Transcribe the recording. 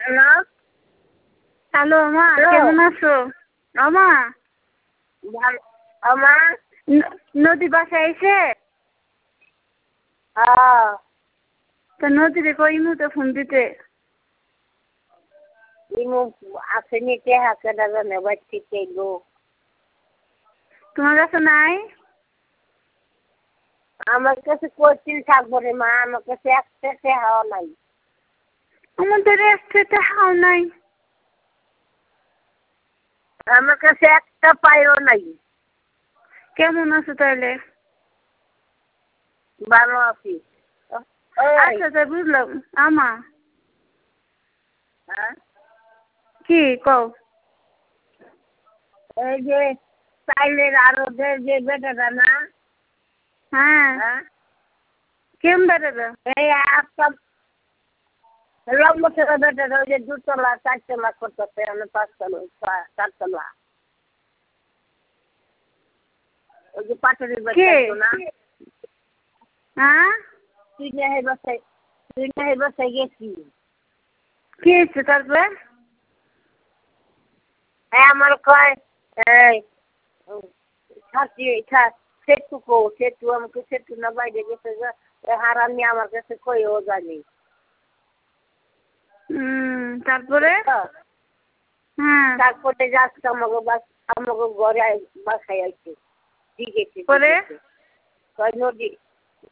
Hello hello আমা, কেমন আছো? আমা, আমার নদী বাসায় আইছে? তা নদীরে কইমু তো ফোন দিতে। ইমু আসেনি কে হাতে দাদা বাচ্চি গো। তোমার কাছে নাই? আমার কাছে কোচিং থাকবো রে মা, আমার কাছে একটা হাওয়া নাই। আমাদের একটা হাও নাই। আমার কাছে একটা পাইও নাই। কেমন আছো তাহলে? ভালো আছি। আচ্ছা তাই বুঝলাম। আমা হ্যাঁ কি কও? এই যে চাইলের আরোদের যে বেটাটা না, হ্যাঁ হ্যাঁ কেমন বেড়াবে? এই একটা লম্বা থেকে বেটাটা ওই যে 2 তলা 4 তলা করতেছে, আমি 5 তলা 4 তলা। ওই যে পাটুরির বাচ্চা না, হ্যাঁ তুই না হে বাসায় গেছি। কি হয়েছে তারপরে? হ্যাঁ আমার কয় এই সেটু আমাকে সেটু না বাইরে গেছে, হারামি আমার কাছে কইও জানি। তারপরে? হ্যাঁ তারপরে যাচ্ছে আমাকে ঘরে বাসায় আসছে, ঠিক আছে পরে? কয় নদী